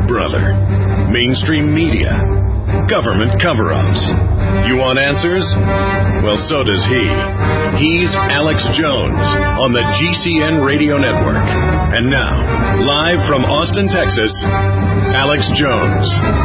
brother. Mainstream media. Government cover-ups. You want answers? Well, so does he. He's Alex Jones on the GCN Radio Network. And now, live from Austin, Texas, Alex Jones.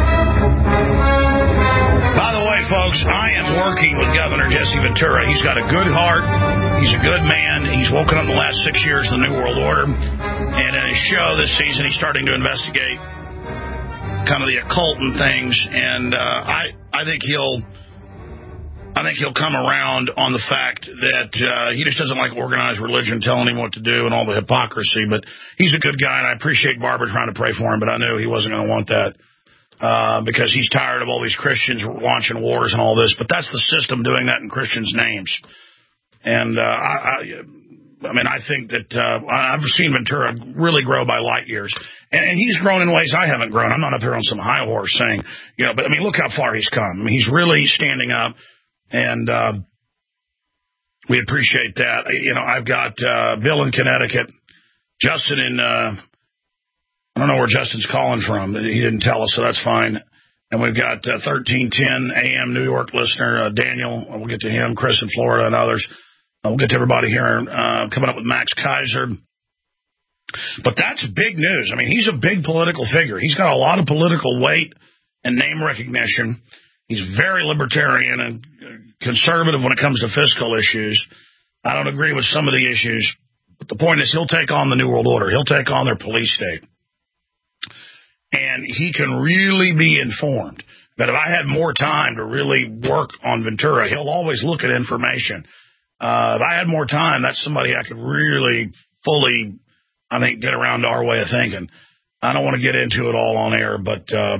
By the way, folks, I am working with Governor Jesse Ventura. He's got a good heart. He's a good man. He's woken up in the last 6 years of the New World Order. And in his show this season, he's starting to investigate kind of the occult and things. And I think he'll come around on the fact that he just doesn't like organized religion telling him what to do and all the hypocrisy. But he's a good guy, and I appreciate Barbara trying to pray for him, but I knew he wasn't going to want that because he's tired of all these Christians launching wars and all this. But that's the system doing that in Christians' names. And I think that I've seen Ventura really grow by light years. And he's grown in ways I haven't grown. I'm not up here on some high horse saying, but I mean, look how far he's come. I mean, he's really standing up. And we appreciate that. I've got Bill in Connecticut, Justin in, I don't know where Justin's calling from. He didn't tell us, so that's fine. And we've got 1310 AM New York listener, Daniel. We'll get to him, Chris in Florida, and others. We'll get to everybody here coming up with Max Kaiser. But that's big news. I mean, he's a big political figure. He's got a lot of political weight and name recognition. He's very libertarian and conservative when it comes to fiscal issues. I don't agree with some of the issues, but the point is he'll take on the New World Order. He'll take on their police state. And he can really be informed. But if I had more time to really work on Ventura, he'll always look at information. If I had more time, that's somebody I could really fully, I think, get around to our way of thinking. I don't want to get into it all on air, but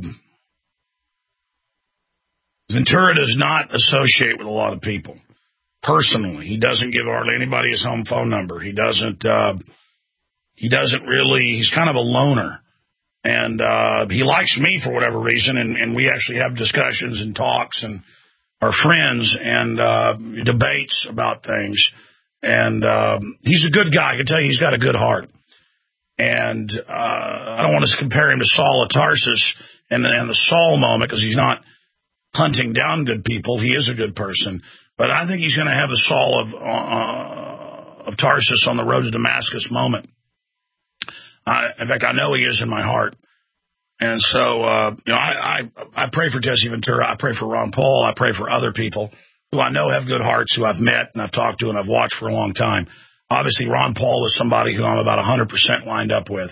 Ventura does not associate with a lot of people personally. He doesn't give hardly anybody his home phone number. He doesn't really, he's kind of a loner. And he likes me for whatever reason, and we actually have discussions and talks and are friends and debates about things. And he's a good guy. I can tell you he's got a good heart. And I don't want to compare him to Saul of Tarsus and the Saul moment, because he's not hunting down good people. He is a good person. But I think he's going to have the Saul of Tarsus on the road to Damascus moment. In fact, I know he is in my heart. And so, I pray for Jesse Ventura. I pray for Ron Paul. I pray for other people who I know have good hearts, who I've met and I've talked to and I've watched for a long time. Obviously, Ron Paul is somebody who I'm about 100% lined up with.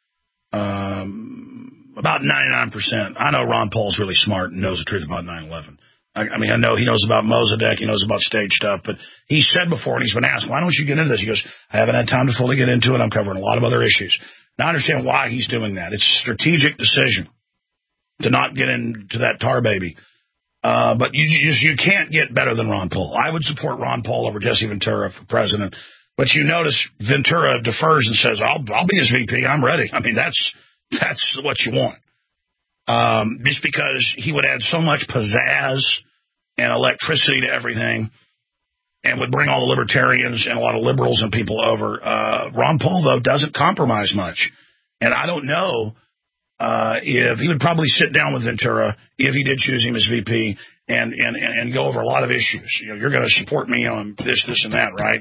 About 99%. I know Ron Paul's really smart and knows the truth about 9/11. I know he knows about Mossadegh, he knows about stage stuff, but he said before, and he's been asked, why don't you get into this? He goes, I haven't had time to fully get into it. I'm covering a lot of other issues. Now, I understand why he's doing that. It's a strategic decision to not get into that tar baby. But you can't get better than Ron Paul. I would support Ron Paul over Jesse Ventura for president. But you notice Ventura defers and says, I'll be his VP. I'm ready. I mean, that's what you want. Just because he would add so much pizzazz and electricity to everything and would bring all the libertarians and a lot of liberals and people over. Ron Paul, though, doesn't compromise much. And I don't know if he would probably sit down with Ventura if he did choose him as VP and go over a lot of issues. You're going to support me on this, and that, right?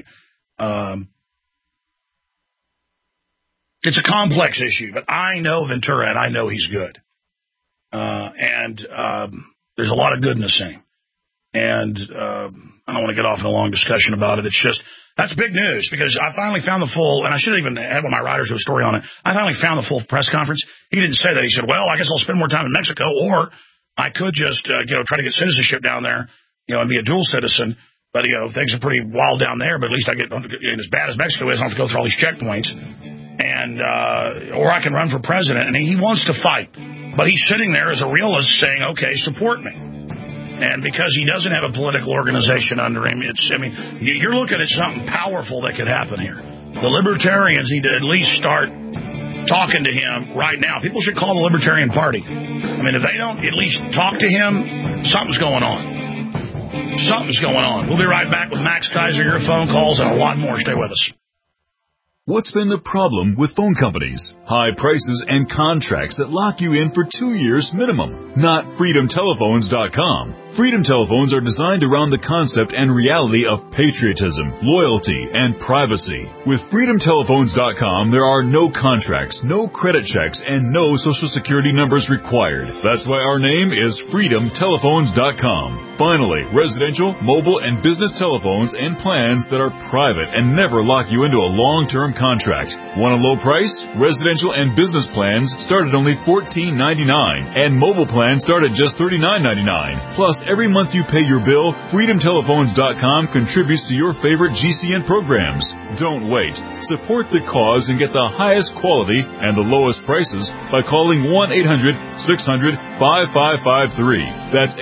It's a complex issue, but I know Ventura and I know he's good. And there's a lot of goodness in him. And I don't want to get off in a long discussion about it. It's just, that's big news, because I finally found the full, and I should have even had one of my writers do a story on it. I finally found the full press conference. He didn't say that. He said, well, I guess I'll spend more time in Mexico, or I could just, try to get citizenship down there, and be a dual citizen. But, things are pretty wild down there, but at least I get, as bad as Mexico is, I don't have to go through all these checkpoints. And, or I can run for president. And he wants to fight. But he's sitting there as a realist saying, okay, support me. And because he doesn't have a political organization under him, you're looking at something powerful that could happen here. The libertarians need to at least start talking to him right now. People should call the Libertarian Party. If they don't at least talk to him, something's going on. Something's going on. We'll be right back with Max Kaiser, your phone calls, and a lot more. Stay with us. What's been the problem with phone companies? High prices and contracts that lock you in for 2 years minimum. Not FreedomTelephones.com. Freedom Telephones are designed around the concept and reality of patriotism, loyalty, and privacy. With FreedomTelephones.com, there are no contracts, no credit checks, and no Social Security numbers required. That's why our name is FreedomTelephones.com. Finally, residential, mobile, and business telephones and plans that are private and never lock you into a long-term contract. Want a low price? Residential and business plans start at only $14.99, and mobile plans start at just $39.99. Plus, every month you pay your bill, FreedomTelephones.com contributes to your favorite GCN programs. Don't wait. Support the cause and get the highest quality and the lowest prices by calling 1-800-600-5553. That's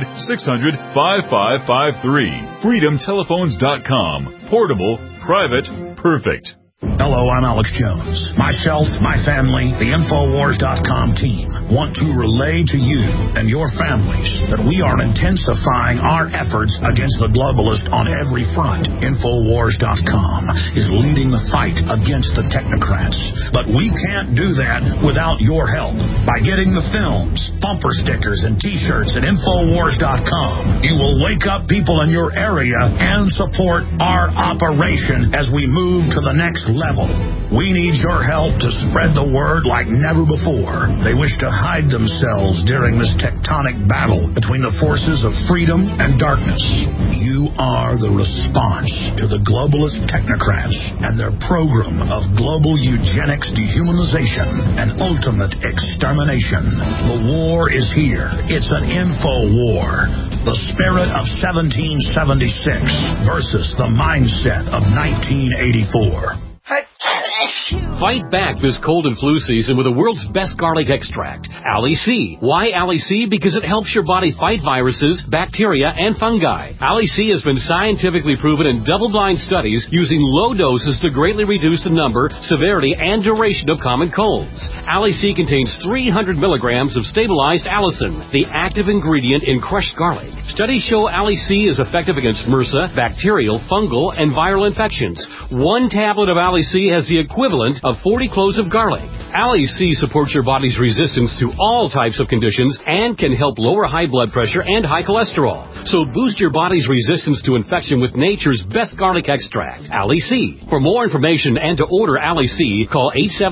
800-600-5553. FreedomTelephones.com. Portable, private, perfect. Hello, I'm Alex Jones. Myself, my family, the Infowars.com team want to relay to you and your families that we are intensifying our efforts against the globalist on every front. Infowars.com is leading the fight against the technocrats. But we can't do that without your help. By getting the films, bumper stickers, and T-shirts at Infowars.com, you will wake up people in your area and support our operation as we move to the next level. We need your help to spread the word like never before. They wish to hide themselves during this tectonic battle between the forces of freedom and darkness. You are the response to the globalist technocrats and their program of global eugenics, dehumanization, and ultimate extermination. The war is here. It's an info war. The spirit of 1776 versus the mindset of 1984. Fight back this cold and flu season with the world's best garlic extract, Ali C. Why Ali C? Because it helps your body fight viruses, bacteria, and fungi. Ali C has been scientifically proven in double-blind studies using low doses to greatly reduce the number, severity, and duration of common colds. Ali C contains 300 milligrams of stabilized allicin, the active ingredient in crushed garlic. Studies show Ali C is effective against MRSA, bacterial, fungal, and viral infections. One tablet of Ali C has the equivalent of 40 cloves of garlic. Ali C supports your body's resistance to all types of conditions and can help lower high blood pressure and high cholesterol. So boost your body's resistance to infection with nature's best garlic extract, Ali C. For more information and to order Ali C, call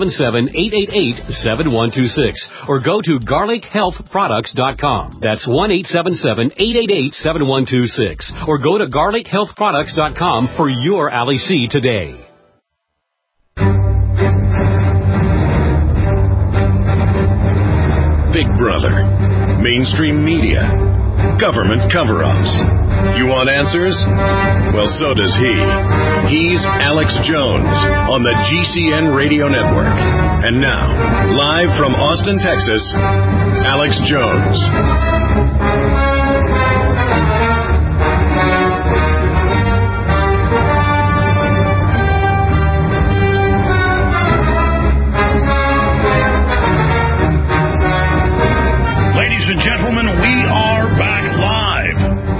877-888-7126 or go to garlichealthproducts.com. That's 1-877-888-7126 or go to garlichealthproducts.com for your Ali C today. Big Brother, mainstream media, government cover-ups. You want answers? Well, so does he. He's Alex Jones on the GCN Radio Network. And now, live from Austin, Texas, Alex Jones. Ladies and gentlemen, we are back live.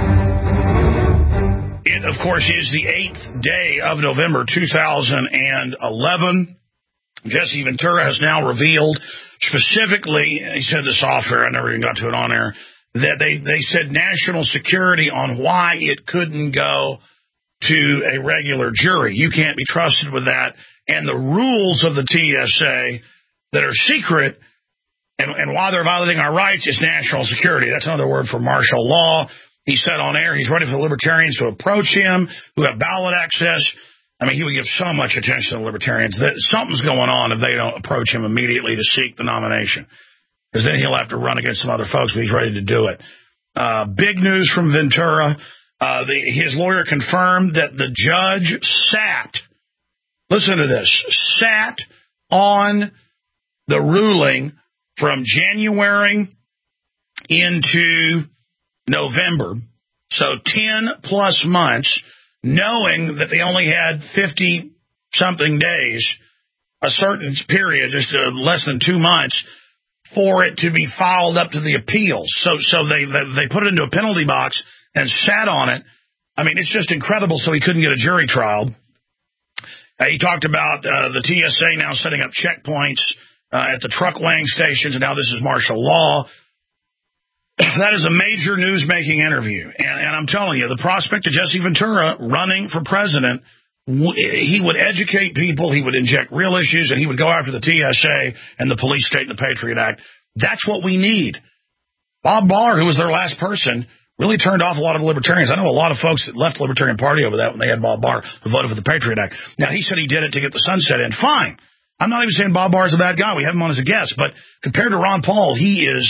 It, of course, is the 8th day of November 2011. Jesse Ventura has now revealed specifically, he said this off air, I never even got to it on air, that they said national security on why it couldn't go to a regular jury. You can't be trusted with that. And the rules of the TSA that are secret and why they're violating our rights is national security. That's another word for martial law. He said on air he's ready for the libertarians to approach him, who have ballot access. I mean, he would give so much attention to the libertarians that something's going on if they don't approach him immediately to seek the nomination. Because then he'll have to run against some other folks, but he's ready to do it. Big news from Ventura. His lawyer confirmed that the judge listen to this, sat on the ruling from January into November, so 10-plus months, knowing that they only had 50-something days, a certain period, just less than 2 months, for it to be filed up to the appeals. So they put it into a penalty box and sat on it. I mean, it's just incredible, so he couldn't get a jury trial. He talked about the TSA now setting up checkpoints at the truck weighing stations, and now this is martial law. That is a major news-making interview. And I'm telling you, the prospect of Jesse Ventura running for president, he would educate people, he would inject real issues, and he would go after the TSA and the police state and the Patriot Act. That's what we need. Bob Barr, who was their last person, really turned off a lot of the libertarians. I know a lot of folks that left the Libertarian Party over that when they had Bob Barr who voted for the Patriot Act. Now, he said he did it to get the sunset in. Fine. I'm not even saying Bob Barr is a bad guy. We have him on as a guest. But compared to Ron Paul, he is,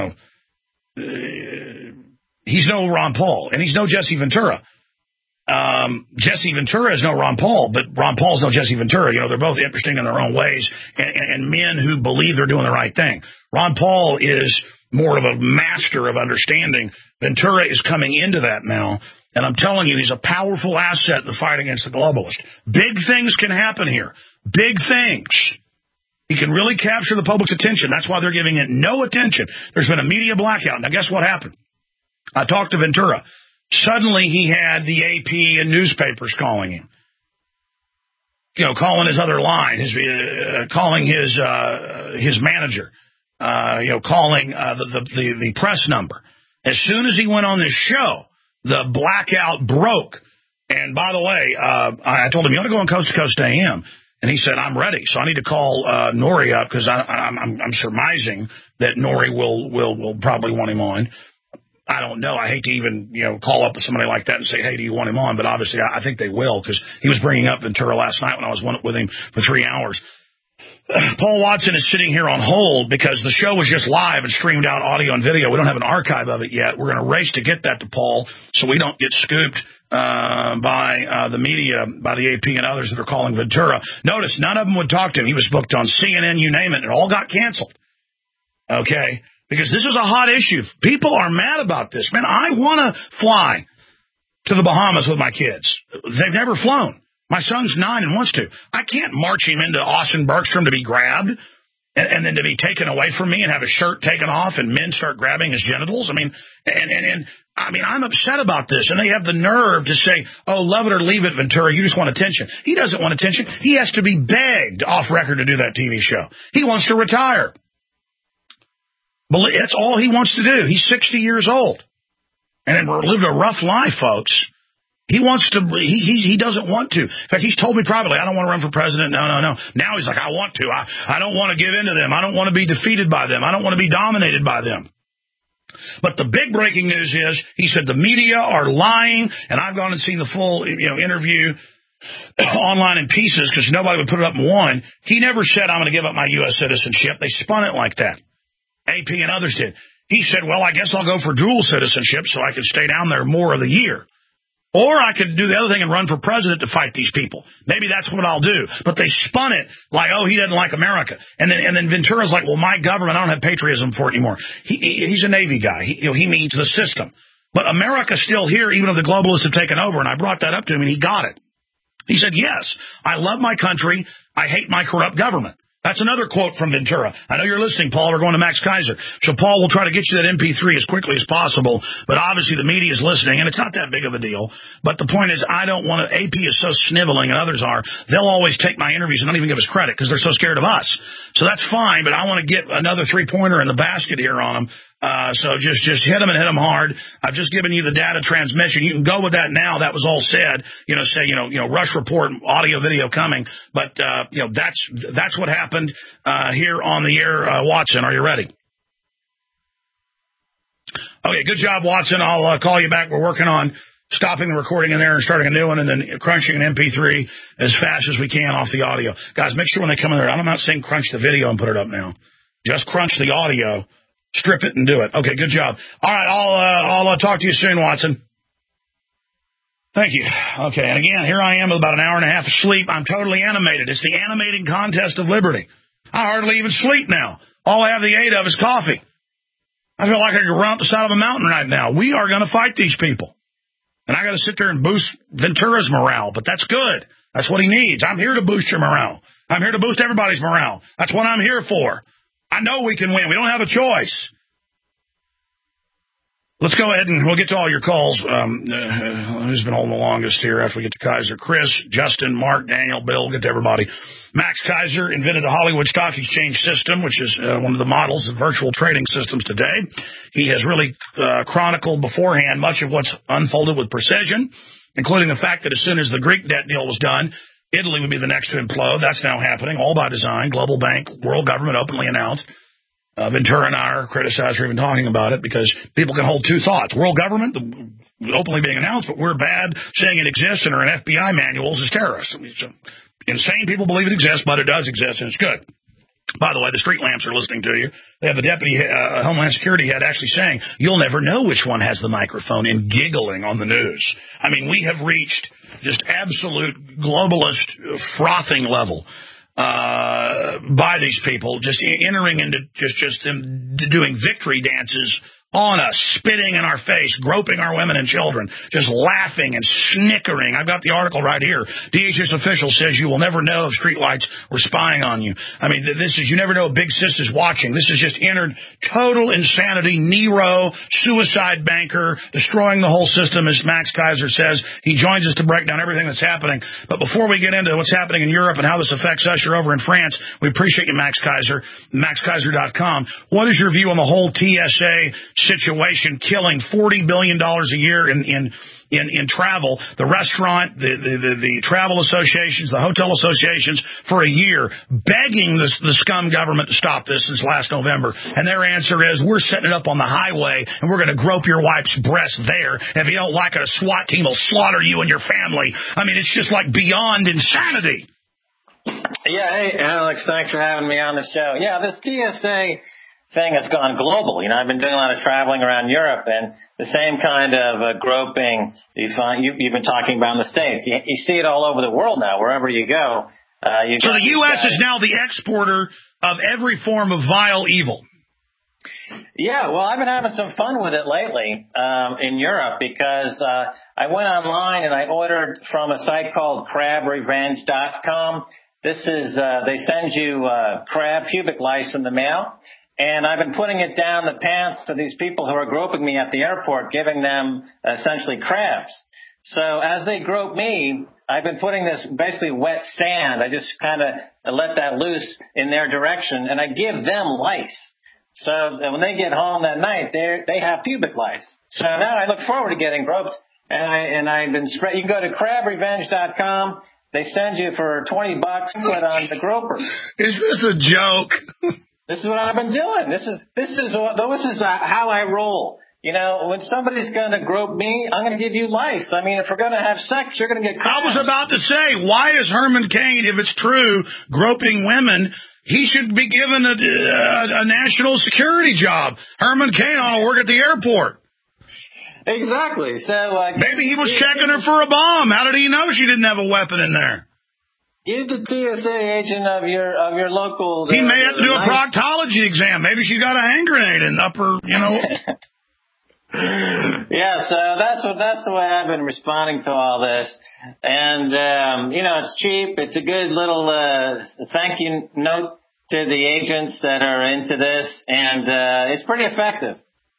he's no Ron Paul, and he's no Jesse Ventura. Jesse Ventura is no Ron Paul, but Ron Paul's no Jesse Ventura. They're both interesting in their own ways, and men who believe they're doing the right thing. Ron Paul is more of a master of understanding. Ventura is coming into that now, and I'm telling you, he's a powerful asset in the fight against the globalists. Big things can happen here. Big things. He can really capture the public's attention. That's why they're giving it no attention. There's been a media blackout. Now, guess what happened? I talked to Ventura. Suddenly, he had the AP and newspapers calling him. Calling his other line, calling his manager, calling the press number. As soon as he went on this show, the blackout broke. And by the way, I told him, you ought to go on Coast to Coast AM. And he said, I'm ready. So I need to call Nori up because I'm surmising that Nori will probably want him on. I don't know. I hate to even, call up somebody like that and say, hey, do you want him on? But obviously, I think they will because he was bringing up Ventura last night when I was with him for 3 hours. Paul Watson is sitting here on hold because the show was just live and streamed out audio and video. We don't have an archive of it yet. We're going to race to get that to Paul so we don't get scooped by the media, by the AP and others that are calling Ventura. Notice none of them would talk to him. He was booked on CNN, you name it. It all got canceled. Okay? Because this is a hot issue. People are mad about this. Man, I want to fly to the Bahamas with my kids. They've never flown. My son's 9 and wants to. I can't march him into Austin Bergstrom to be grabbed and then to be taken away from me and have his shirt taken off and men start grabbing his genitals. I mean, I'm upset about this. And they have the nerve to say, oh, love it or leave it, Ventura. You just want attention. He doesn't want attention. He has to be begged off record to do that TV show. He wants to retire. That's all he wants to do. He's 60 years old. And lived a rough life, folks. He wants to, he doesn't want to. In fact, he's told me privately, I don't want to run for president. No. Now he's like, I want to. I don't want to give in to them. I don't want to be defeated by them. I don't want to be dominated by them. But the big breaking news is, he said the media are lying, and I've gone and seen the full interview online in pieces because nobody would put it up in one. He never said, I'm going to give up my U.S. citizenship. They spun it like that. AP and others did. He said, well, I guess I'll go for dual citizenship so I can stay down there more of the year. Or I could do the other thing and run for president to fight these people. Maybe that's what I'll do. But they spun it like, oh, he doesn't like America. And then Ventura's like, well, my government, I don't have patriotism for it anymore. He's a Navy guy. He means the system. But America's still here, even if the globalists have taken over. And I brought that up to him, and he got it. He said, yes, I love my country. I hate my corrupt government. That's another quote from Ventura. I know you're listening, Paul. We're going to Max Kaiser. So, Paul, we'll try to get you that MP3 as quickly as possible. But obviously the media is listening, and it's not that big of a deal. But the point is, I don't want to. AP is so sniveling, and others are. They'll always take my interviews and not even give us credit because they're so scared of us. So that's fine, but I want to get another three-pointer in the basket here on them. So just hit them and hit them hard. I've just given you the data transmission. You can go with that now. That was all said. Rush report, audio, video coming. But that's what happened here on the air. Watson, are you ready? Okay, good job, Watson. I'll call you back. We're working on stopping the recording in there and starting a new one, and then crunching an MP3 as fast as we can off the audio. Guys, make sure when they come in there, I'm not saying crunch the video and put it up now. Just crunch the audio. Strip it and do it. Okay, good job. All right, I'll talk to you soon, Watson. Thank you. Okay, and again, here I am with about an hour and a half of sleep. I'm totally animated. It's the animating contest of liberty. I hardly even sleep now. All I have the aid of is coffee. I feel like I could run up the side of a mountain right now. We are going to fight these people. And I got to sit there and boost Ventura's morale, but that's good. That's what he needs. I'm here to boost your morale. I'm here to boost everybody's morale. That's what I'm here for. I know we can win. We don't have a choice. Let's go ahead and we'll get to all your calls. Who's been holding the longest here after we get to Kaiser? Chris, Justin, Mark, Daniel, Bill, get to everybody. Max Kaiser invented the Hollywood Stock Exchange system, which is one of the models of virtual trading systems today. He has really chronicled beforehand much of what's unfolded with precision, including the fact that as soon as the Greek debt deal was done, Italy would be the next to implode. That's now happening, all by design. Global bank, world government openly announced. Ventura and I are criticized for even talking about it because people can hold two thoughts. World government, openly being announced, but we're bad saying it exists and are in FBI manuals as terrorists. I mean, insane people believe it exists, but it does exist, and it's good. By the way, the street lamps are listening to you. They have the deputy Homeland Security head actually saying, you'll never know which one has the microphone, and giggling on the news. I mean, we have reached just absolute globalist frothing level by these people, just entering into just them doing victory dances on us, spitting in our face, groping our women and children, just laughing and snickering. I've got the article right here. DHS official says you will never know if streetlights were spying on you. I mean, you never know if Big Sis is watching. This has just entered total insanity. Nero, suicide banker, destroying the whole system, as Max Kaiser says. He joins us to break down everything that's happening. But before we get into what's happening in Europe and how this affects us, you're over in France. We appreciate you, Max Kaiser, maxkaiser.com. What is your view on the whole TSA situation, killing $40 billion a year in travel, the restaurant, the travel associations, the hotel associations for a year, begging the scum government to stop this since last November. And their answer is, we're setting it up on the highway, and we're going to grope your wife's breast there. If you don't like it, a SWAT team will slaughter you and your family. I mean, it's just like beyond insanity. Yeah, hey, Alex, thanks for having me on the show. Yeah, this TSA thing has gone global. You know, I've been doing a lot of traveling around Europe, and the same kind of groping you've been talking about in the States. You see it all over the world now, wherever you go. So the U.S. is now the exporter of every form of vile evil. Yeah, well, I've been having some fun with it lately in Europe because I went online and I ordered from a site called CrabRevenge.com. This is they send you crab pubic lice in the mail. And I've been putting it down the pants to these people who are groping me at the airport, giving them essentially crabs. So as they grope me, I've been putting this basically wet sand. I just kind of let that loose in their direction, and I give them lice. So when they get home that night, they have pubic lice. So now I look forward to getting groped, and I've been you can go to CrabRevenge.com. They send you for $20 put on the groper. Is this a joke? This is what I've been doing. This is how I roll. You know, when somebody's going to grope me, I'm going to give you lice. I mean, if we're going to have sex, you're going to get crabs. I was about to say, why is Herman Cain, if it's true, groping women? He should be given a national security job. Herman Cain ought to work at the airport. Exactly. So maybe he was checking her for a bomb. How did he know she didn't have a weapon in there? Give the TSA agent of your local. He may have to do a proctology exam. Maybe she got a hand grenade in upper, you know. Yeah, so that's the way I've been responding to all this, and you know, it's cheap. It's a good little thank you note to the agents that are into this, and it's pretty effective.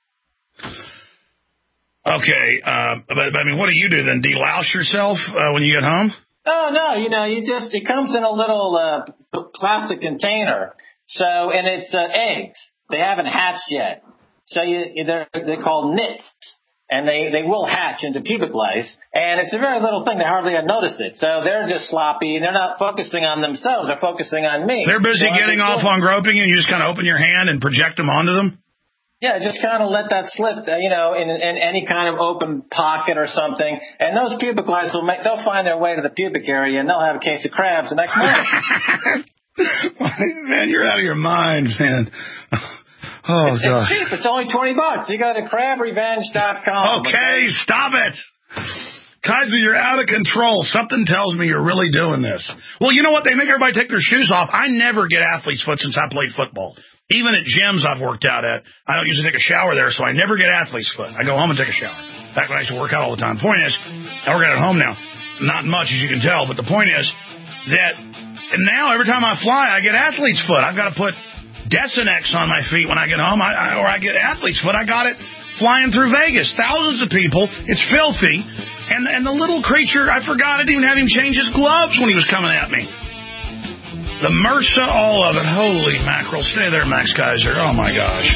Okay, but I mean, what do you do then? Delouse yourself when you get home? Oh, no, you know, it comes in a little plastic container. So, and it's eggs. They haven't hatched yet. So they're called nits. And they will hatch into pubic lice. And it's a very little thing. They hardly notice it. So they're just sloppy. They're not focusing on themselves. They're focusing on me. They're busy getting off on groping, and you just kind of open your hand and project them onto them? Yeah, just kind of let that slip, you know, in any kind of open pocket or something. And those pubic lice they'll find their way to the pubic area, and they'll have a case of crabs the next morning. Man, you're out of your mind, man. Oh, God. It's cheap. It's only $20. You go to CrabRevenge.com. Okay, stop it. Kaiser, you're out of control. Something tells me you're really doing this. Well, you know what? They make everybody take their shoes off. I never get athlete's foot since I played football. Even at gyms I've worked out at, I don't usually take a shower there, so I never get athlete's foot. I go home and take a shower. Back when I used to work out all the time. The point is, I work out at home now. Not much, as you can tell, but the point is that now every time I fly, I get athlete's foot. I've got to put Desenex on my feet when I get home, or I get athlete's foot. I got it flying through Vegas. Thousands of people. It's filthy. And the little creature, I forgot, I didn't even have him change his gloves when he was coming at me. The MRSA, all of it. Holy mackerel. Stay there, Max Kaiser. Oh, my gosh.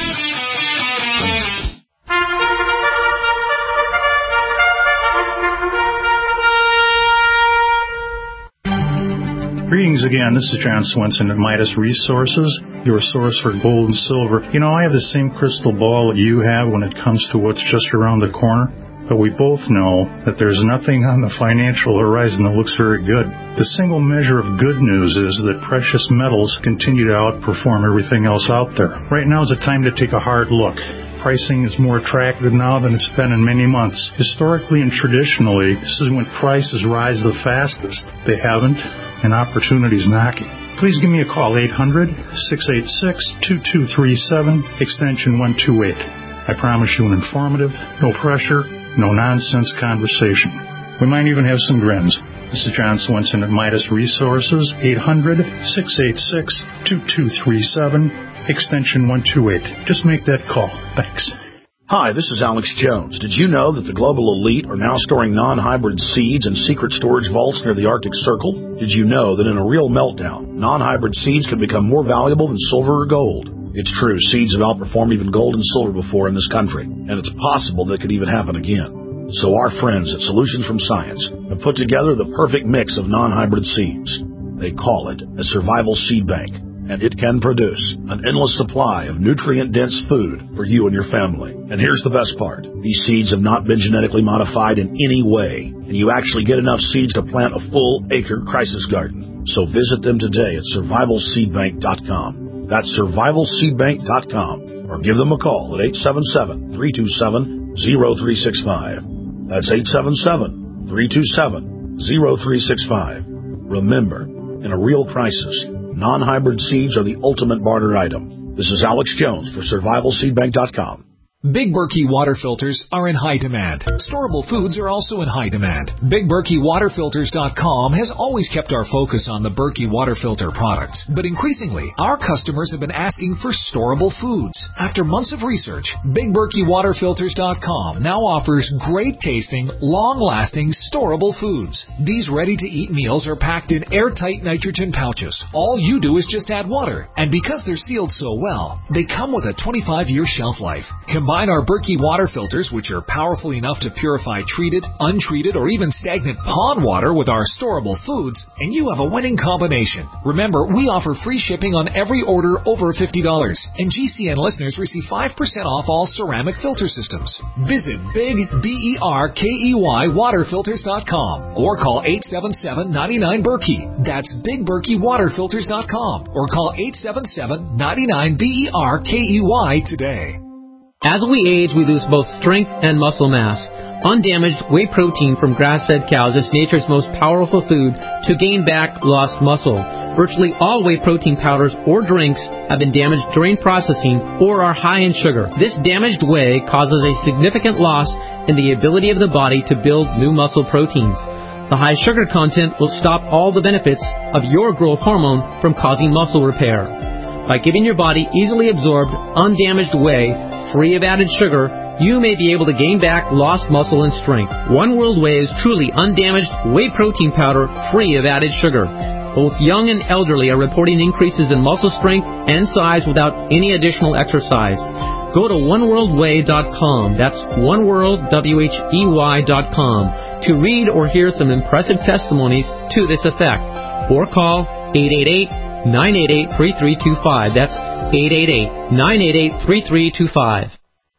Greetings again. This is John Swenson at Midas Resources, your source for gold and silver. You know, I have the same crystal ball that you have when it comes to what's just around the corner, but we both know that there's nothing on the financial horizon that looks very good. The single measure of good news is that precious metals continue to outperform everything else out there. Right now is a time to take a hard look. Pricing is more attractive now than it's been in many months. Historically and traditionally, this is when prices rise the fastest. They haven't, and opportunity's knocking. Please give me a call, 800-686-2237, extension 128. I promise you an informative, no pressure, no nonsense conversation. We might even have some grins. This is John Swenson at Midas Resources, 800-686-2237, extension 128. Just make that call. Thanks. Hi, this is Alex Jones. Did you know that the global elite are now storing non-hybrid seeds in secret storage vaults near the Arctic Circle? Did you know that in a real meltdown, non-hybrid seeds can become more valuable than silver or gold? It's true, seeds have outperformed even gold and silver before in this country, and it's possible that could even happen again. So our friends at Solutions from Science have put together the perfect mix of non-hybrid seeds. They call it a survival seed bank, and it can produce an endless supply of nutrient-dense food for you and your family. And here's the best part. These seeds have not been genetically modified in any way, and you actually get enough seeds to plant a full-acre crisis garden. So visit them today at survivalseedbank.com. That's survivalseedbank.com, or give them a call at 877-327-0365. That's 877-327-0365. Remember, in a real crisis, non-hybrid seeds are the ultimate barter item. This is Alex Jones for survivalseedbank.com. Big Berkey water filters are in high demand. Storable foods are also in high demand. BigBerkeyWaterFilters.com has always kept our focus on the Berkey water filter products, but increasingly, our customers have been asking for storable foods. After months of research, BigBerkeyWaterFilters.com now offers great-tasting, long-lasting, storable foods. These ready-to-eat meals are packed in airtight nitrogen pouches. All you do is just add water, and because they're sealed so well, they come with a 25-year shelf life. Combine our Berkey water filters, which are powerful enough to purify treated, untreated, or even stagnant pond water with our storable foods, and you have a winning combination. Remember, we offer free shipping on every order over $50, and GCN listeners receive 5% off all ceramic filter systems. Visit BigBerkeyWaterFilters.com or call 877-99-BERKEY. That's BigBerkeyWaterFilters.com or call 877-99-BERKEY today. As we age, we lose both strength and muscle mass. Undamaged whey protein from grass-fed cows is nature's most powerful food to gain back lost muscle. Virtually all whey protein powders or drinks have been damaged during processing or are high in sugar. This damaged whey causes a significant loss in the ability of the body to build new muscle proteins. The high sugar content will stop all the benefits of your growth hormone from causing muscle repair. By giving your body easily absorbed, undamaged whey, free of added sugar, you may be able to gain back lost muscle and strength. One World Whey is truly undamaged whey protein powder free of added sugar. Both young and elderly are reporting increases in muscle strength and size without any additional exercise. Go to oneworldwhey.com. That's oneworldwhey.com to read or hear some impressive testimonies to this effect. Or call 888-988-3325. That's 888-988-3325.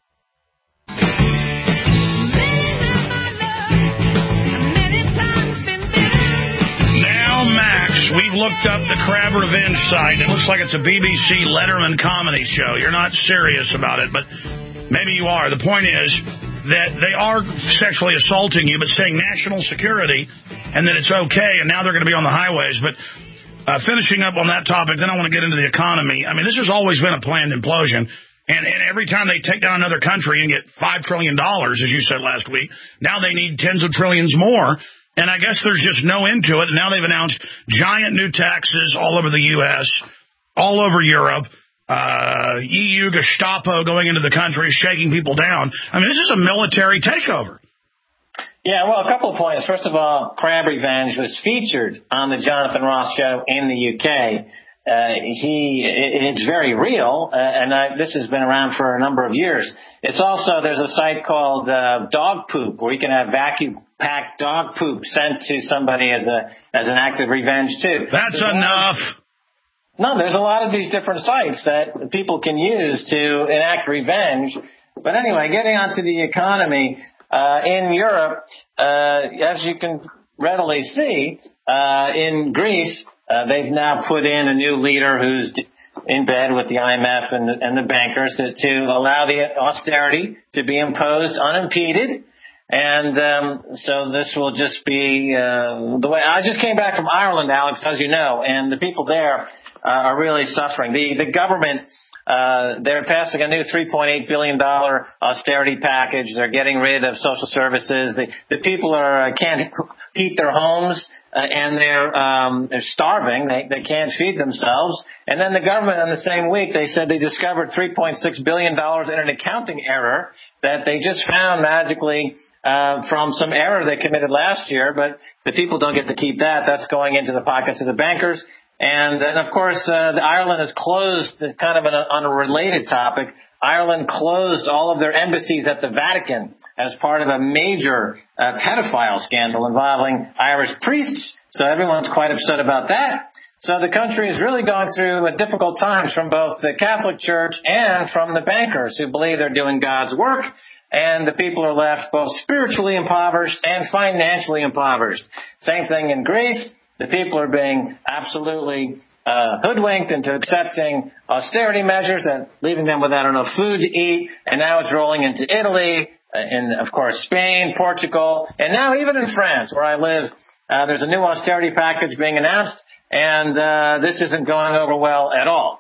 Now, Max, we've looked up the Crab Revenge site. It looks like it's a BBC Letterman comedy show. You're not serious about it, but maybe you are. The point is that they are sexually assaulting you, but saying national security and that it's okay, and now they're going to be on the highways. But finishing up on that topic, then I want to get into the economy. I mean, this has always been a planned implosion. And every time they take down another country and get $5 trillion, as you said last week, now they need tens of trillions more. And I guess there's just no end to it. And now they've announced giant new taxes all over the U.S., all over Europe. EU Gestapo going into the country, shaking people down. I mean, this is a military takeover. Yeah, well, a couple of points. First of all, Crab Revenge was featured on the Jonathan Ross show in the UK. It's very real, and this has been around for a number of years. It's also, there's a site called Dog Poop, where you can have vacuum-packed dog poop sent to somebody as an act of revenge, too. That's enough. No, there's a lot of these different sites that people can use to enact revenge. But anyway, getting onto the economy, in Europe, as you can readily see, in Greece, they've now put in a new leader who's in bed with the IMF and the bankers to allow the austerity to be imposed unimpeded. And so this will just be the way. I just came back from Ireland, Alex, as you know, and the people there are really suffering. The government, they're passing a new $3.8 billion austerity package. They're getting rid of social services. The people can't heat their homes, and they're starving. They can't feed themselves. And then the government, in the same week, they said they discovered $3.6 billion in an accounting error that they just found magically from some error they committed last year. But the people don't get to keep that. That's going into the pockets of the bankers. And then, of course, Ireland has closed, kind of on a related topic, Ireland closed all of their embassies at the Vatican as part of a major pedophile scandal involving Irish priests. So everyone's quite upset about that. So the country is really going through difficult times from both the Catholic Church and from the bankers who believe they're doing God's work. And the people are left both spiritually impoverished and financially impoverished. Same thing in Greece. The people are being absolutely hoodwinked into accepting austerity measures and leaving them without enough food to eat. And now it's rolling into Italy, and of course Spain, Portugal, and now even in France, where I live, there's a new austerity package being announced, and this isn't going over well at all.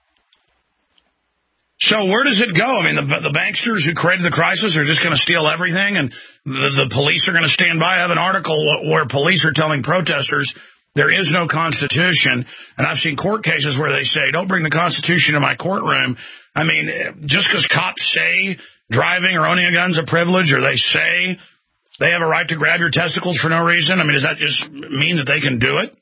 So where does it go? I mean, the banksters who created the crisis are just going to steal everything, and the police are going to stand by. I have an article where police are telling protesters there is no Constitution, and I've seen court cases where they say, don't bring the Constitution to my courtroom. I mean, just because cops say driving or owning a gun's a privilege, or they say they have a right to grab your testicles for no reason, I mean, does that just mean that they can do it?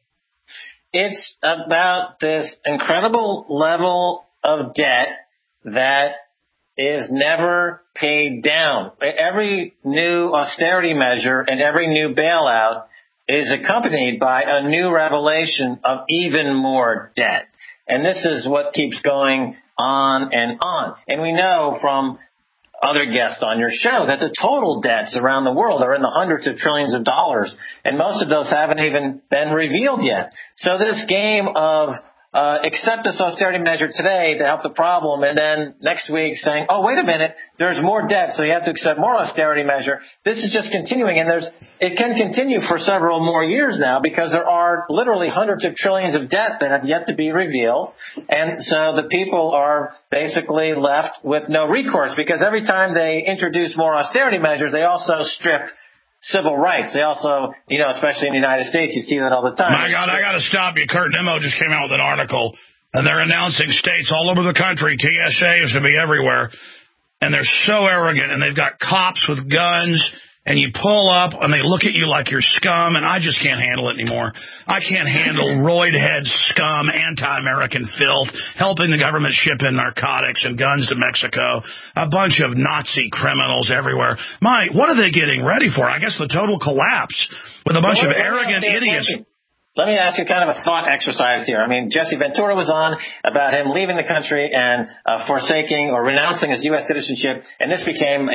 It's about this incredible level of debt that is never paid down. Every new austerity measure and every new bailout is accompanied by a new revelation of even more debt. And this is what keeps going on and on. And we know from other guests on your show that the total debts around the world are in the hundreds of trillions of dollars, and most of those haven't even been revealed yet. So this game of accept this austerity measure today to help the problem, and then next week saying, oh, wait a minute, there's more debt, so you have to accept more austerity measure. This is just continuing, and it can continue for several more years now because there are literally hundreds of trillions of debt that have yet to be revealed. And so the people are basically left with no recourse because every time they introduce more austerity measures, they also strip civil rights. They also, especially in the United States, you see that all the time. My God, I got to stop you. Kurt Nimmo just came out with an article, and they're announcing states all over the country, TSA is to be everywhere, and they're so arrogant, and they've got cops with guns, and you pull up, and they look at you like you're scum, and I just can't handle it anymore. I can't handle roid-head scum, anti-American filth, helping the government ship in narcotics and guns to Mexico, a bunch of Nazi criminals everywhere. What are they getting ready for? I guess the total collapse with a bunch of arrogant idiots. Let me ask you kind of a thought exercise here. I mean, Jesse Ventura was on about him leaving the country and forsaking or renouncing his U.S. citizenship, and this became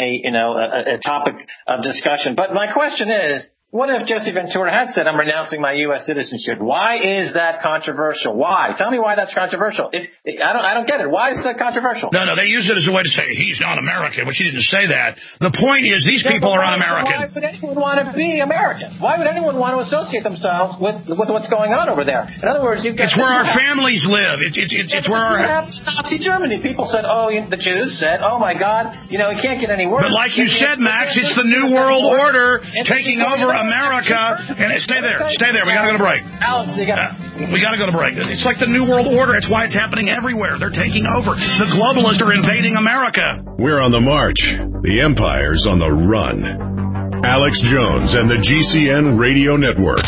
a topic of discussion. But my question is, what if Jesse Ventura had said, I'm renouncing my U.S. citizenship? Why is that controversial? Why? Tell me why that's controversial. I don't get it. Why is that controversial? No, they use it as a way to say he's not American, which he didn't say that. The point is these people are un-American. Why would anyone want to be American? Why would anyone want to associate themselves with what's going on over there? In other words, it's where our families live. It's where our... Nazi Germany. People said, the Jews said, oh my God, it can't get any worse. But like you said, Max, it's the New World Order taking over America, and stay there. We got to go to break. Alex, we got to go to break. It's like the New World Order. It's why it's happening everywhere. They're taking over. The globalists are invading America. We're on the march. The empire's on the run. Alex Jones and the GCN Radio Network.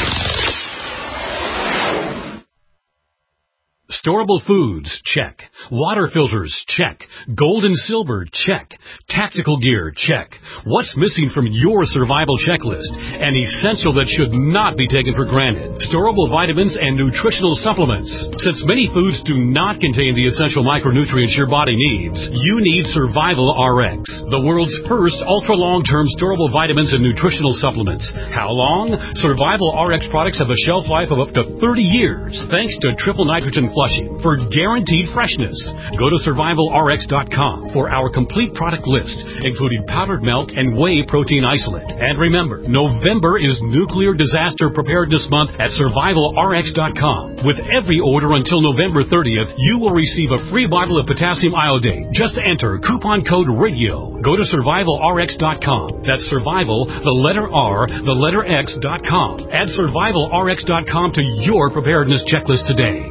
Storable foods, check. Water filters, check. Gold and silver, check. Tactical gear, check. What's missing from your survival checklist? An essential that should not be taken for granted. Storable vitamins and nutritional supplements. Since many foods do not contain the essential micronutrients your body needs, you need Survival RX, the world's first ultra-long-term storable vitamins and nutritional supplements. How long? Survival RX products have a shelf life of up to 30 years, thanks to triple nitrogen flushing for guaranteed freshness. Go to survivalrx.com for our complete product list, including powdered milk and whey protein isolate. And remember, November is Nuclear Disaster Preparedness Month at survivalrx.com. With every order until November 30th, you will receive a free bottle of potassium iodate. Just enter coupon code RADIO. Go to survivalrx.com. That's survival, the letter R, the letter X.com. Add survivalrx.com to your preparedness checklist today.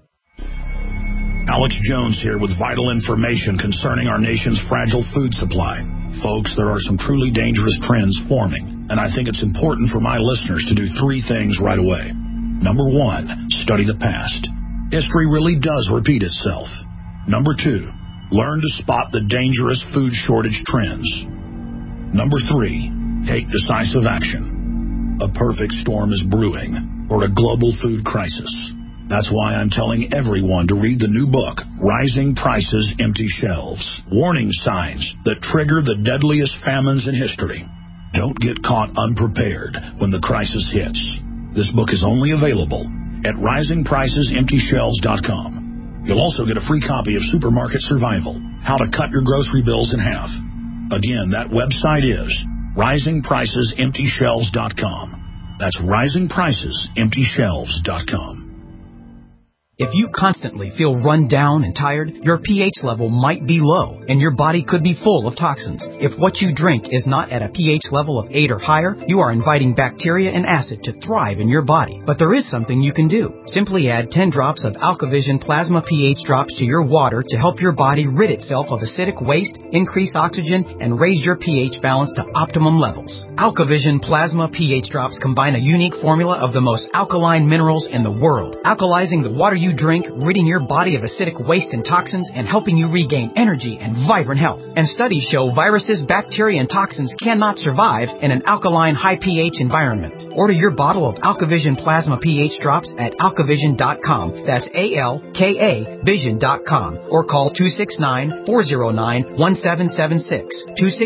Alex Jones here with vital information concerning our nation's fragile food supply. Folks, there are some truly dangerous trends forming, and I think it's important for my listeners to do three things right away. Number one, study the past. History really does repeat itself. Number two, learn to spot the dangerous food shortage trends. Number three, take decisive action. A perfect storm is brewing for a global food crisis. That's why I'm telling everyone to read the new book, Rising Prices, Empty Shelves. Warning signs that trigger the deadliest famines in history. Don't get caught unprepared when the crisis hits. This book is only available at risingpricesemptyshelves.com. You'll also get a free copy of Supermarket Survival, How to Cut Your Grocery Bills in Half. Again, that website is risingpricesemptyshelves.com. That's risingpricesemptyshelves.com. If you constantly feel run down and tired, your pH level might be low, and your body could be full of toxins. If what you drink is not at a pH level of 8 or higher, you are inviting bacteria and acid to thrive in your body. But there is something you can do. Simply add 10 drops of AlkaVision Plasma pH drops to your water to help your body rid itself of acidic waste, increase oxygen, and raise your pH balance to optimum levels. AlkaVision Plasma pH drops combine a unique formula of the most alkaline minerals in the world, alkalizing the water you drink, ridding your body of acidic waste and toxins, and helping you regain energy and vibrant health. And studies show viruses, bacteria, and toxins cannot survive in an alkaline, high pH environment. Order your bottle of AlkaVision Plasma pH drops at alkavision.com. That's ALKA Vision.com. Or call 269-409-1776.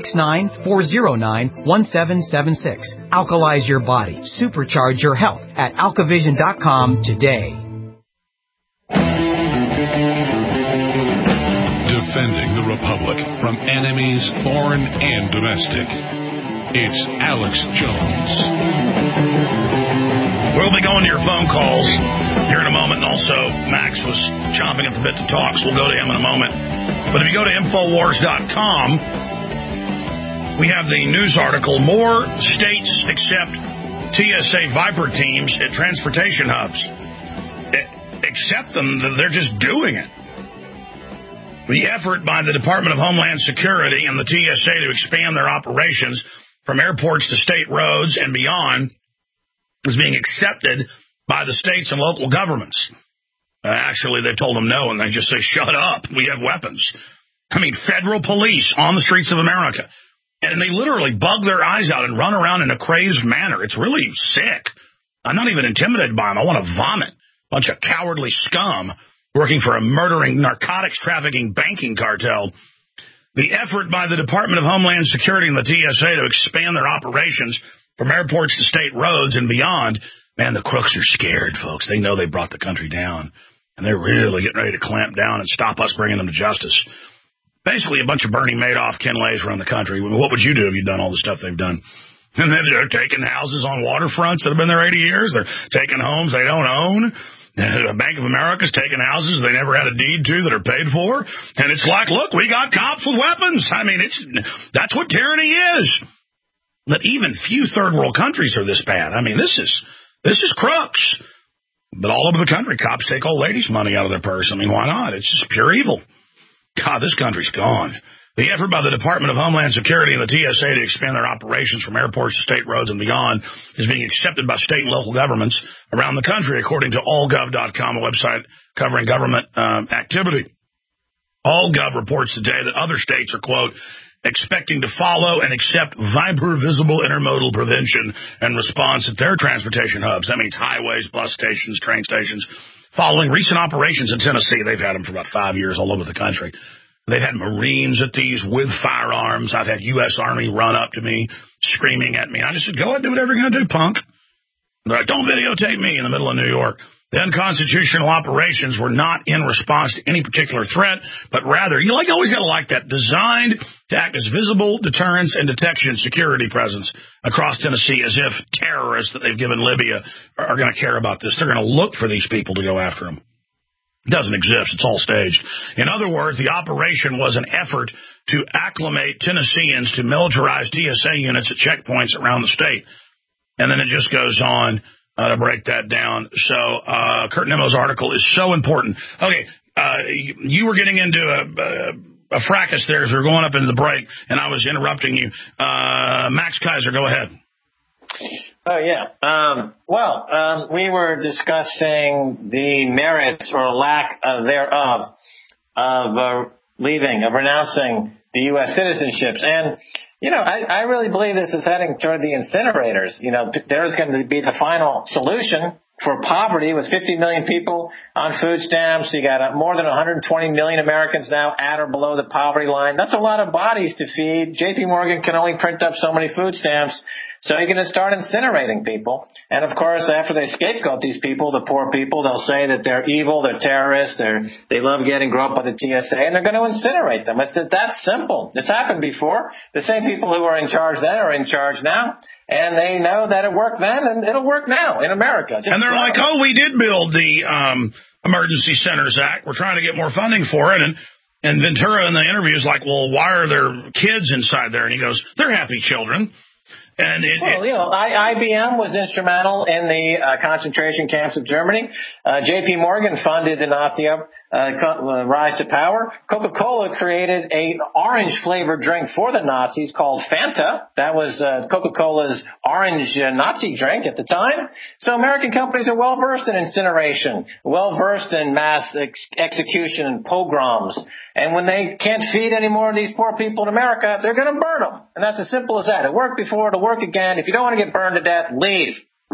269-409-1776. Alkalize your body. Supercharge your health at alkavision.com today. Defending the Republic from enemies, foreign and domestic. It's Alex Jones. We'll be going to your phone calls here in a moment. And also, Max was chomping at the bit to talk, so we'll go to him in a moment. But if you go to Infowars.com, we have the news article, More States Accept TSA Viper Teams at Transportation Hubs. Accept them, they're just doing it. The effort by the Department of Homeland Security and the TSA to expand their operations from airports to state roads and beyond is being accepted by the states and local governments. Actually, they told them no, and they just say, shut up, we have weapons. I mean, federal police on the streets of America. And they literally bug their eyes out and run around in a crazed manner. It's really sick. I'm not even intimidated by them. I want to vomit. Bunch of cowardly scum working for a murdering, narcotics trafficking banking cartel. The effort by the Department of Homeland Security and the TSA to expand their operations from airports to state roads and beyond, man, the crooks are scared, folks. They know they brought the country down, and they're really getting ready to clamp down and stop us bringing them to justice. Basically, a bunch of Bernie Madoff, Ken Lays around the country. What would you do if you'd done all the stuff they've done? And then they're taking houses on waterfronts that have been there 80 years. They're taking homes they don't own. Bank of America's taking houses they never had a deed to that are paid for. And it's like, look, we got cops with weapons. I mean, that's what tyranny is. that even few third world countries are this bad. I mean, this is crooks. But all over the country, cops take old ladies' money out of their purse. I mean, why not? It's just pure evil. God, this country's gone. The effort by the Department of Homeland Security and the TSA to expand their operations from airports to state roads and beyond is being accepted by state and local governments around the country, according to allgov.com, a website covering government activity. Allgov reports today that other states are, quote, expecting to follow and accept Viper-visible intermodal prevention and response at their transportation hubs. That means highways, bus stations, train stations. Following recent operations in Tennessee, they've had them for about 5 years all over the country. They've had Marines at these with firearms. I've had U.S. Army run up to me, screaming at me. I just said, go ahead, do whatever you're going to do, punk. They're like, don't videotape me in the middle of New York. The unconstitutional operations were not in response to any particular threat, but rather, you always got to like that, designed to act as visible deterrence and detection security presence across Tennessee, as if terrorists that they've given Libya are going to care about this. They're going to look for these people to go after them. It doesn't exist. It's all staged. In other words, the operation was an effort to acclimate Tennesseans to militarized TSA units at checkpoints around the state. And then it just goes on to break that down. So Kurt Nemo's article is so important. Okay, you were getting into a fracas there as we were going up into the break, and I was interrupting you. Max Kaiser, go ahead. Oh, yeah. We were discussing the merits or lack thereof of renouncing the U.S. citizenships. And, I really believe this is heading toward the incinerators. There's going to be the final solution for poverty with 50 million people on food stamps. You got more than 120 million Americans now at or below the poverty line. That's a lot of bodies to feed. J.P. Morgan can only print up so many food stamps. So you're going to start incinerating people. And, of course, after they scapegoat these people, the poor people, they'll say that they're evil, they're terrorists, they love getting groped by the TSA, and they're going to incinerate them. It's that simple. It's happened before. The same people who were in charge then are in charge now. And they know that it worked then, and it'll work now in America. And they're like, we did build the Emergency Centers Act. We're trying to get more funding for it. And Ventura in the interview is like, well, why are there kids inside there? And he goes, they're happy children. And IBM was instrumental in the concentration camps of Germany. J.P. Morgan funded the Nazi rise to power. Coca-Cola created an orange-flavored drink for the Nazis called Fanta. That was Coca-Cola's orange Nazi drink at the time. So American companies are well-versed in incineration, well-versed in mass execution and pogroms. And when they can't feed any more of these poor people in America, they're going to burn them. And that's as simple as that. It worked before, it'll work again. If you don't want to get burned to death, leave.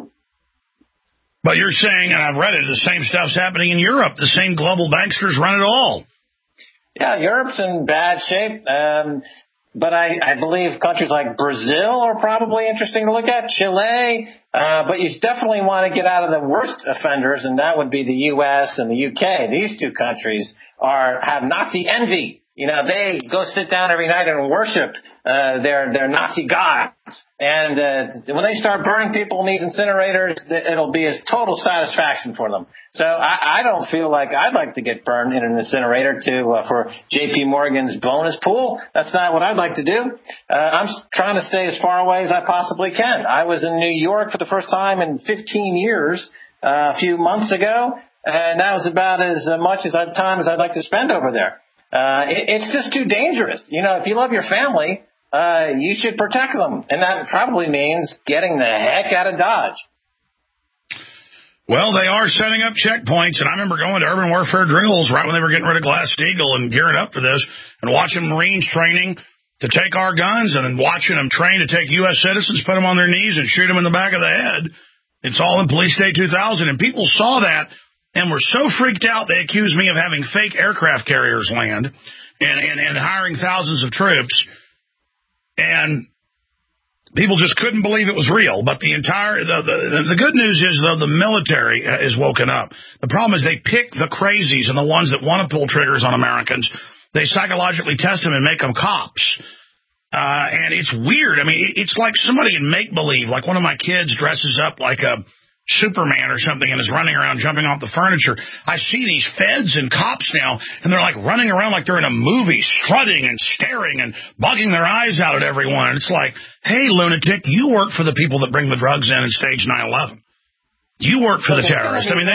But you're saying, and I've read it, the same stuff's happening in Europe. The same global banksters run it all. Yeah, Europe's in bad shape. But I believe countries like Brazil are probably interesting to look at, Chile. But you definitely want to get out of the worst offenders, and that would be the U.S. and the U.K. These two countries have Nazi envy. They go sit down every night and worship their Nazi gods. And when they start burning people in these incinerators, it'll be a total satisfaction for them. So I don't feel like I'd like to get burned in an incinerator for J.P. Morgan's bonus pool. That's not what I'd like to do. I'm trying to stay as far away as I possibly can. I was in New York for the first time in 15 years a few months ago, and that was about as much time as I'd like to spend over there. It's just too dangerous. If you love your family, you should protect them. And that probably means getting the heck out of Dodge. Well, they are setting up checkpoints, and I remember going to urban warfare drills right when they were getting rid of Glass-Steagall and gearing up for this, and watching Marines training to take our guns, and then watching them train to take U.S. citizens, put them on their knees, and shoot them in the back of the head. It's all in Police State 2000, and people saw that and were so freaked out they accused me of having fake aircraft carriers land and hiring thousands of troops. And people just couldn't believe it was real. But the good news is, though, the military is woken up. The problem is they pick the crazies and the ones that want to pull triggers on Americans. They psychologically test them and make them cops. And it's weird. I mean, it's like somebody in make-believe. Like one of my kids dresses up like a Superman or something and is running around jumping off the furniture. I see these feds and cops now, and they're like running around like they're in a movie, strutting and staring and bugging their eyes out at everyone. And it's like, hey, lunatic, you work for the people that bring the drugs in and stage 9/11. You work for the terrorists. I mean,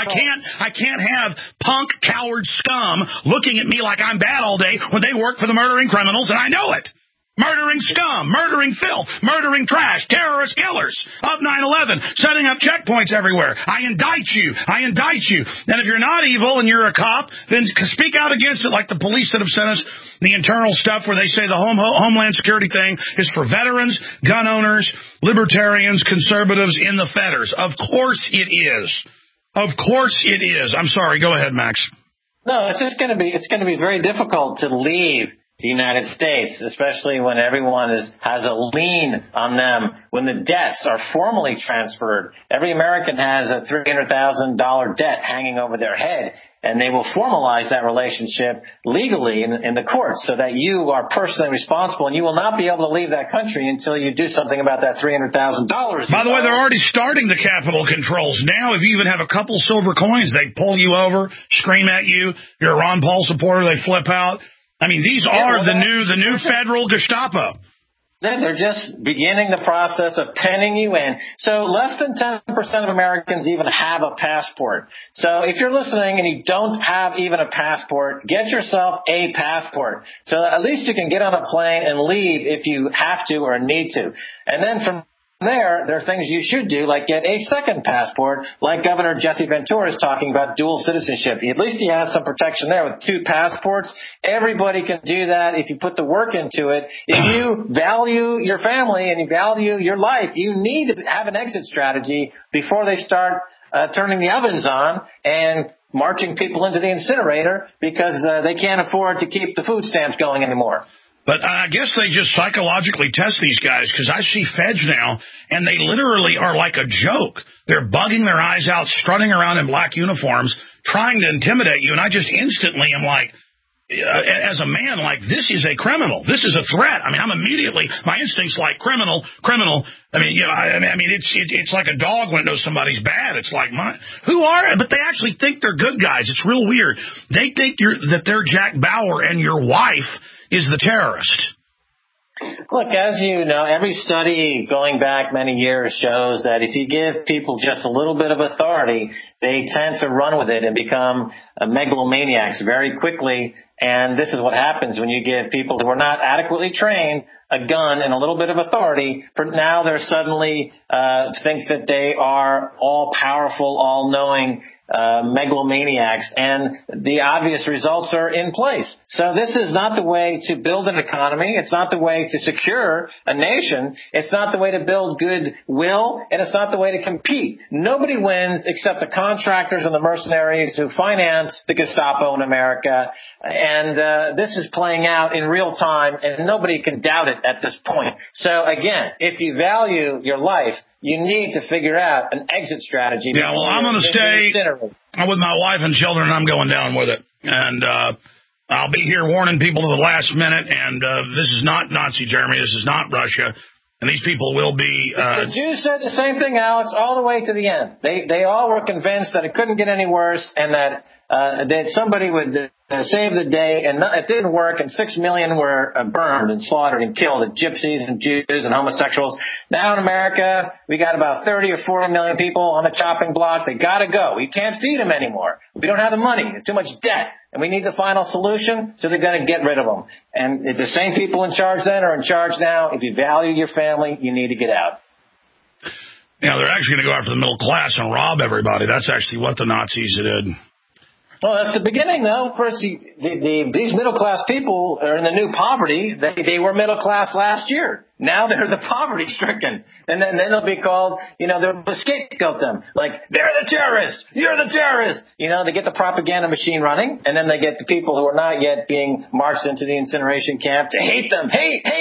I can't have punk, coward scum looking at me like I'm bad all day when they work for the murdering criminals, and I know it. Murdering scum, murdering filth, murdering trash, terrorist killers of 9/11, setting up checkpoints everywhere. I indict you. And if you're not evil and you're a cop, then speak out against it, like the police that have sent us the internal stuff where they say the Homeland Security thing is for veterans, gun owners, libertarians, conservatives in the fetters. Of course it is. Of course it is. I'm sorry. Go ahead, Max. No, it's going to be very difficult to leave the United States, especially when everyone has a lien on them, when the debts are formally transferred. Every American has a $300,000 debt hanging over their head, and they will formalize that relationship legally in the courts so that you are personally responsible, and you will not be able to leave that country until you do something about that $300,000. By the way, they're already starting the capital controls. Now, if you even have a couple silver coins, they pull you over, scream at you. You're a Ron Paul supporter, they flip out. I mean, these are the new federal Gestapo. They're just beginning the process of penning you in. So less than 10% of Americans even have a passport. So if you're listening and you don't have even a passport, get yourself a passport. So at least you can get on a plane and leave if you have to or need to. And then from there are things you should do, like get a second passport, like Governor Jesse Ventura is talking about dual citizenship. At least he has some protection there with 2 passports. Everybody can do that if you put the work into it. If you value your family and you value your life, you need to have an exit strategy before they start turning the ovens on and marching people into the incinerator because they can't afford to keep the food stamps going anymore. But I guess they just psychologically test these guys, because I see feds now, and they literally are like a joke. They're bugging their eyes out, strutting around in black uniforms, trying to intimidate you, and I just instantly am like, as a man, like, this is a criminal. This is a threat. I mean, I'm immediately, my instinct's like, criminal. I mean, you know, I mean, it's like a dog when it knows somebody's bad. It's like, but they actually think they're good guys. It's real weird. They think that they're Jack Bauer and your wife is the terrorist. Look, as you know, every study going back many years shows that if you give people just a little bit of authority, they tend to run with it and become megalomaniacs very quickly. And this is what happens when you give people who are not adequately trained a gun and a little bit of authority. For now, they're suddenly think that they are all powerful, all knowing megalomaniacs, and the obvious results are in place. So this is not the way to build an economy. It's not the way to secure a nation. It's not the way to build goodwill, and it's not the way to compete. Nobody wins except the contractors and the mercenaries who finance the Gestapo in America. And this is playing out in real time, and nobody can doubt it at this point. So again, if you value your life, you need to figure out an exit strategy. Yeah, well, I'm going to stay with my wife and children, and I'm going down with it. And I'll be here warning people to the last minute. And this is not Nazi Germany. This is not Russia. And these people will be... the Jews said the same thing, Alex, all the way to the end. They all were convinced that it couldn't get any worse and that somebody would save the day, and it didn't work, and 6 million were burned and slaughtered and killed, and gypsies and Jews and homosexuals. Now in America, we got about 30 or 40 million people on the chopping block. They got to go. We can't feed them anymore. We don't have the money. There's too much debt. And we need the final solution, so they're going to get rid of them. And if the same people in charge then are in charge now, if you value your family, you need to get out. Yeah, they're actually going to go after the middle class and rob everybody. That's actually what the Nazis did. Well, that's the beginning, though. First, these middle-class people are in the new poverty. They were middle-class last year. Now they're the poverty-stricken. And then they'll be called, they'll scapegoat them. Like, they're the terrorists. You're the terrorist. They get the propaganda machine running, and then they get the people who are not yet being marched into the incineration camp to hate them. Hate.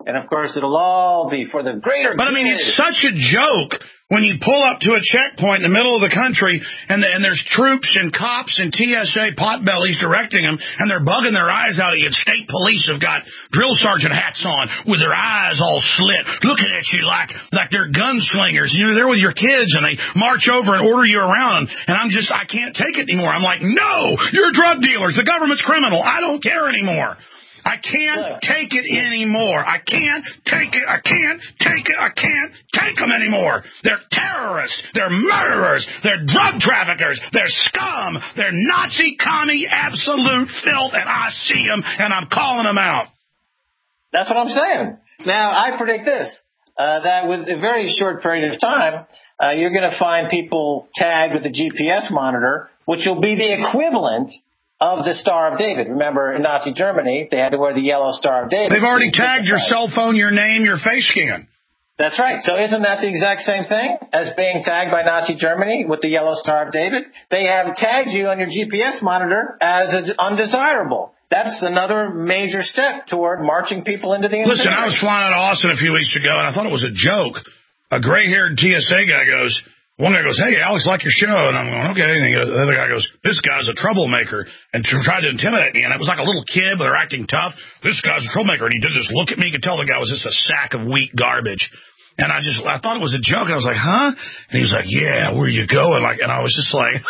And, of course, it'll all be for the greater good. But, I mean, it's such a joke when you pull up to a checkpoint in the middle of the country and there's troops and cops and TSA potbellies directing them, and they're bugging their eyes out at you. State police have got drill sergeant hats on with their eyes all slit, looking at you like they're gunslingers. You're there with your kids, and they march over and order you around. And I can't take it anymore. I'm like, no, you're drug dealers. The government's criminal. I don't care anymore. I can't take it anymore. I can't take it. I can't take it. I can't take them anymore. They're terrorists. They're murderers. They're drug traffickers. They're scum. They're Nazi, commie, absolute filth, and I see them, and I'm calling them out. That's what I'm saying. Now, I predict this, that with a very short period of time, you're going to find people tagged with a GPS monitor, which will be the equivalent of the Star of David. Remember, in Nazi Germany, they had to wear the yellow Star of David. They've already tagged your cell phone, your name, your face scan. That's right. So isn't that the exact same thing as being tagged by Nazi Germany with the yellow Star of David? They have tagged you on your GPS monitor as undesirable. That's another major step toward marching people into the incinerator. Listen, I was flying out of Austin a few weeks ago, and I thought it was a joke. A gray-haired TSA guy goes, one guy goes, hey, Alex, like your show. And I'm going, okay. And the other guy goes, this guy's a troublemaker, and tried to intimidate me. And it was like a little kid, but they're acting tough. This guy's a troublemaker. And he did this look at me. You could tell the guy was just a sack of wheat garbage. And I thought it was a joke. And I was like, huh? And he was like, yeah, where you going? And I was just like,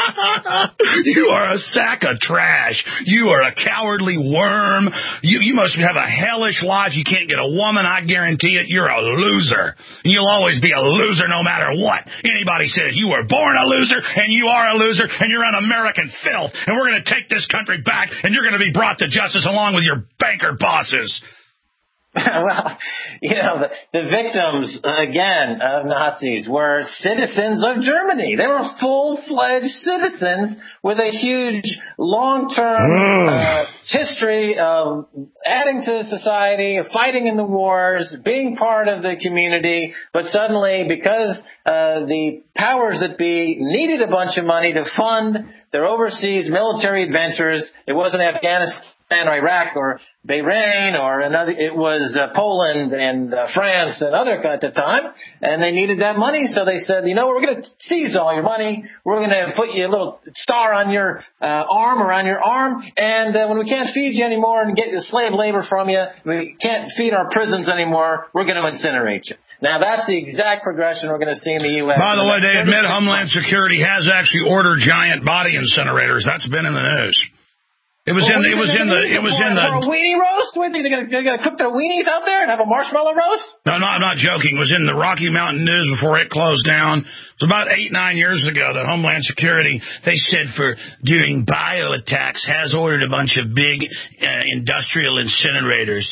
you are a sack of trash. You are a cowardly worm. You must have a hellish life. You can't get a woman. I guarantee it. You're a loser. And you'll always be a loser no matter what anybody says. You were born a loser, and you are a loser, and you're an American filth. And we're going to take this country back, and you're going to be brought to justice along with your banker bosses. Well, the victims, again, of Nazis were citizens of Germany. They were full-fledged citizens with a huge long-term history of adding to society, of fighting in the wars, being part of the community. But suddenly, because the powers that be needed a bunch of money to fund their overseas military adventures, it wasn't Afghanistan or Iraq or Bahrain or another. It was Poland and France and other at the time, and they needed that money. So they said, we're going to seize all your money. We're going to put you a little star on your arm or on your arm, and when we can't feed you anymore and get the slave labor from you, we can't feed our prisons anymore, we're going to incinerate you. Now, that's the exact progression we're going to see in the U.S. By the way, they admit Homeland Security has actually ordered giant body incinerators. That's been in the news. It was in the for a weenie roast. What, they're going to cook their weenies out there and have a marshmallow roast? No, I'm not joking. It was in the Rocky Mountain News before it closed down. It was about 8-9 years ago that Homeland Security, they said, for during bio attacks, has ordered a bunch of big industrial incinerators.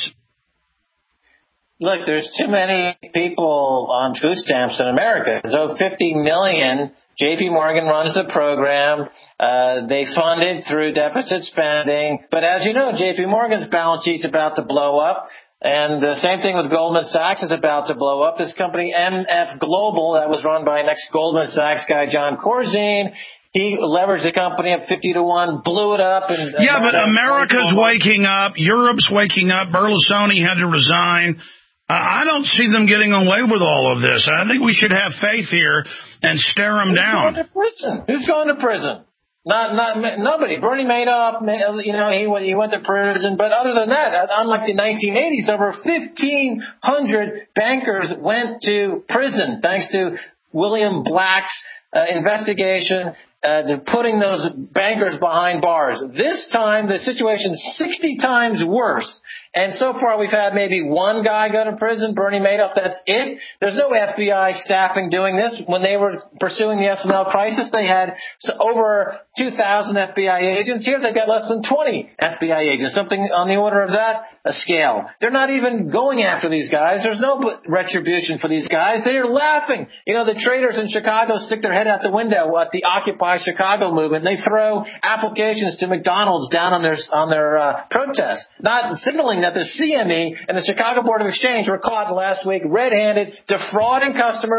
Look, there's too many people on food stamps in America. There's over 50 million. J.P. Morgan runs the program. They fund it through deficit spending. But as you know, J.P. Morgan's balance sheet's about to blow up. And the same thing with Goldman Sachs is about to blow up. This company, MF Global, that was run by an ex-Goldman Sachs guy, John Corzine, he leveraged the company up 50-1, blew it up. Yeah, but America's waking up. Europe's waking up. Berlusconi had to resign. I don't see them getting away with all of this. I think we should have faith here and stare them down. Who's going to prison? Not nobody. Bernie Madoff, he went to prison. But other than that, unlike the 1980s, over 1,500 bankers went to prison thanks to William Black's investigation. Putting those bankers behind bars. This time, the situation's 60 times worse. And so far, we've had maybe one guy go to prison, Bernie Madoff. That's it. There's no FBI staffing doing this. When they were pursuing the S&L crisis, they had over 2,000 FBI agents. Here, they've got less than 20 FBI agents, something on the order of that scale. They're not even going after these guys. There's no retribution for these guys. They are laughing. The traders in Chicago stick their head out the window at the Occupy Chicago movement. They throw applications to McDonald's down on their protest, not signaling that the CME and the Chicago Board of Exchange were caught last week red-handed, defrauding customers,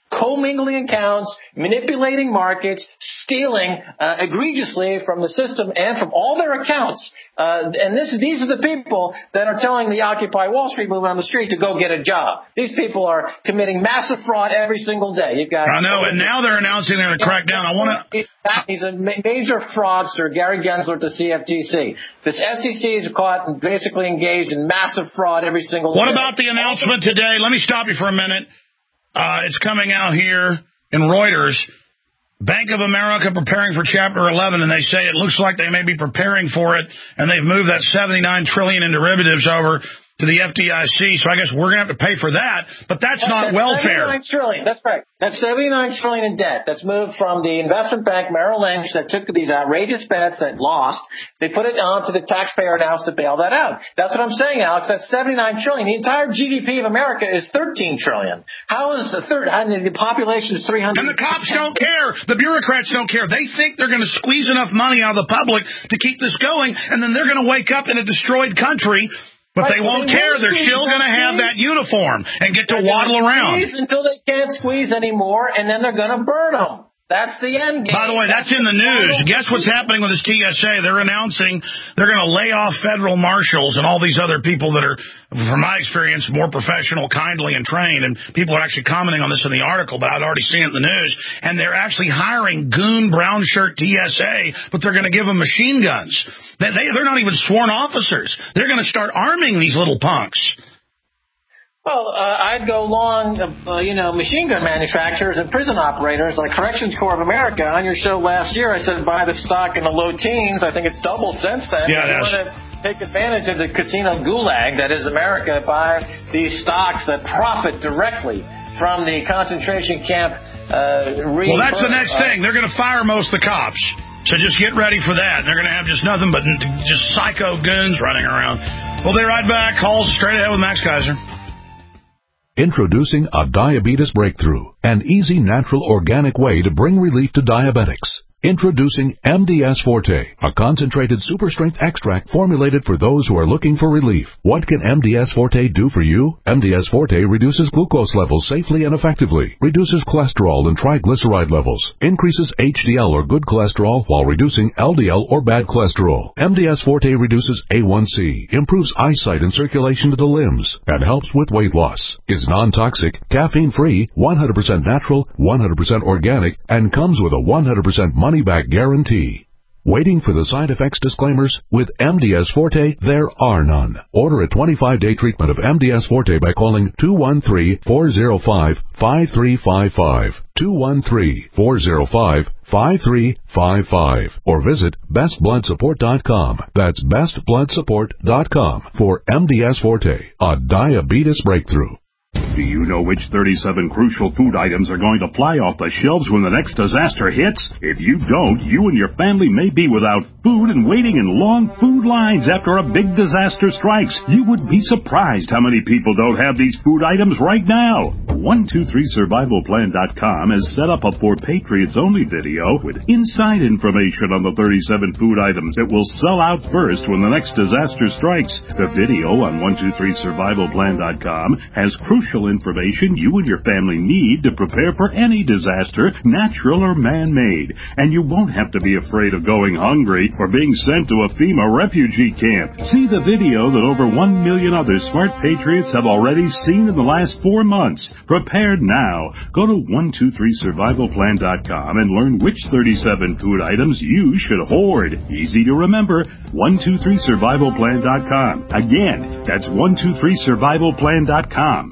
commingling accounts, manipulating markets, stealing egregiously from the system and from all their accounts. And these are the people that are telling the Occupy Wall Street movement on the street to go get a job. These people are committing massive fraud every single day. You've got. I know, and now they're announcing they're going to crack down. He's a major fraudster, Gary Gensler at the CFTC. This SEC is caught and basically engaged in massive fraud every single day. What about the announcement today? Let me stop you for a minute. It's coming out here in Reuters. Bank of America preparing for Chapter 11, and they say it looks like they may be preparing for it, and they've moved that $79 trillion in derivatives over to the FDIC, so I guess we're going to have to pay for that, but that's not welfare. $79 trillion, that's right. That's $79 trillion in debt. That's moved from the investment bank Merrill Lynch that took these outrageous bets that lost. They put it onto the taxpayer now to bail that out. That's what I'm saying, Alex. That's $79 trillion. The entire GDP of America is $13 trillion. How is the population is 300? And the cops don't care. The bureaucrats don't care. They think they're going to squeeze enough money out of the public to keep this going, and then they're going to wake up in a destroyed country. But they won't care. They're still going to have that uniform and get to waddle around. Until they can't squeeze anymore, and then they're going to burn them. That's the end game. By the way, that's in the news. Guess what's happening with this TSA? They're announcing they're going to lay off federal marshals and all these other people that are, from my experience, more professional, kindly, and trained. And people are actually commenting on this in the article, but I'd already seen it in the news. And they're actually hiring goon brown shirt TSA, but they're going to give them machine guns. They're not even sworn officers. They're going to start arming these little punks. Well, I'd go along, machine gun manufacturers and prison operators like Corrections Corps of America. On your show last year, I said buy the stock in the low teens. I think it's doubled since then. Yeah, you want to take advantage of the casino gulag that is America, buy these stocks that profit directly from the concentration camp. Well, that's the next thing. They're going to fire most of the cops. So just get ready for that. They're going to have just nothing but just psycho goons running around. We'll be right back. Calls straight ahead with Max Kaiser. Introducing a diabetes breakthrough, an easy, natural, organic way to bring relief to diabetics. Introducing MDS Forte, a concentrated super-strength extract formulated for those who are looking for relief. What can MDS Forte do for you? MDS Forte reduces glucose levels safely and effectively, reduces cholesterol and triglyceride levels, increases HDL or good cholesterol while reducing LDL or bad cholesterol. MDS Forte reduces A1C, improves eyesight and circulation to the limbs, and helps with weight loss. Is non-toxic, caffeine-free, 100% natural, 100% organic, and comes with a 100% money-back guarantee. Waiting for the side effects disclaimers? With MDS Forte, there are none. Order a 25-day treatment of MDS Forte by calling 213-405-5355, 213-405-5355, or visit bestbloodsupport.com. That's bestbloodsupport.com for MDS Forte, a diabetes breakthrough. Do you know which 37 crucial food items are going to fly off the shelves when the next disaster hits? If you don't, you and your family may be without food and waiting in long food lines after a big disaster strikes. You would be surprised how many people don't have these food items right now. 123survivalplan.com has set up a For Patriots Only video with inside information on the 37 food items that will sell out first when the next disaster strikes. The video on 123survivalplan.com has crucial information you and your family need to prepare for any disaster, natural or man-made. And you won't have to be afraid of going hungry or being sent to a FEMA refugee camp. See the video that over 1 million other smart patriots have already seen in the last 4 months. Prepared now. Go to 123survivalplan.com and learn which 37 food items you should hoard. Easy to remember. 123survivalplan.com. Again, that's 123survivalplan.com.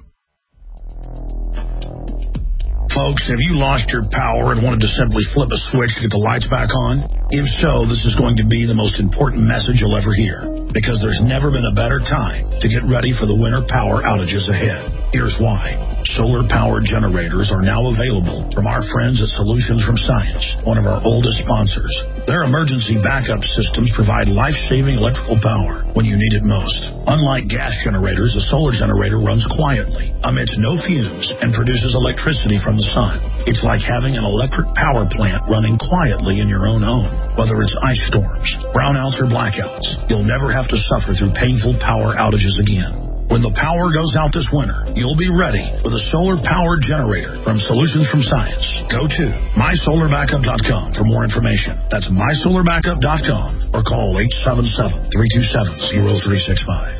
Folks, have you lost your power and wanted to simply flip a switch to get the lights back on? If so, this is going to be the most important message you'll ever hear, because there's never been a better time to get ready for the winter power outages ahead. Here's why. Solar-powered generators are now available from our friends at Solutions from Science, one of our oldest sponsors. Their emergency backup systems provide life-saving electrical power when you need it most. Unlike gas generators, a solar generator runs quietly, emits no fumes, and produces electricity from the sun. It's like having an electric power plant running quietly in your own home. Whether it's ice storms, brownouts, or blackouts, you'll never have to suffer through painful power outages again. When the power goes out this winter, you'll be ready with a solar-powered generator from Solutions from Science. Go to mysolarbackup.com for more information. That's mysolarbackup.com or call 877-327-0365.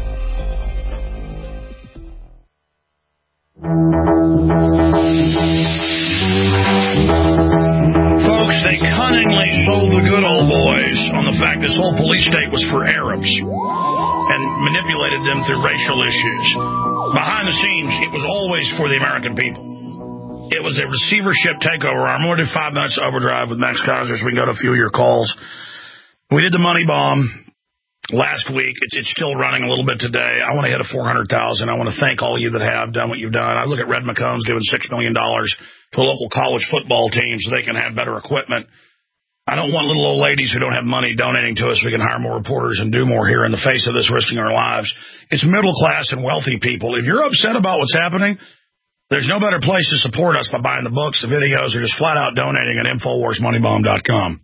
Folks, they cunningly sold the good old boys on the fact this whole police state was for Arabs and manipulated them through racial issues. Behind the scenes, it was always for the American people. It was a receivership takeover. I'm going to do 5 minutes overdrive with Max Kaiser so we can go to a few of your calls. We did the money bomb last week. It's still running a little bit today. I want to hit a 400,000. I want to thank all of you that have done what you've done. I look at Red McCombs giving $6 million to a local college football team so they can have better equipment. I don't want little old ladies who don't have money donating to us so we can hire more reporters and do more here in the face of this, risking our lives. It's middle class and wealthy people. If you're upset about what's happening, there's no better place to support us by buying the books, the videos, or just flat out donating at InfoWarsMoneyBomb.com.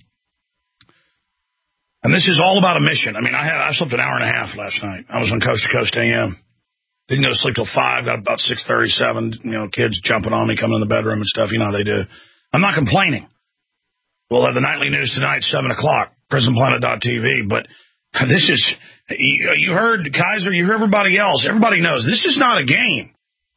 And this is all about a mission. I mean, I slept an hour and a half last night. I was on Coast to Coast AM. Didn't go to sleep till 5, got about 6:37, kids jumping on me, coming in the bedroom and stuff. You know how they do. I'm not complaining. We'll have the nightly news tonight, 7 o'clock, PrisonPlanet.tv. But this is, you heard Kaiser, you heard everybody else. Everybody knows this is not a game.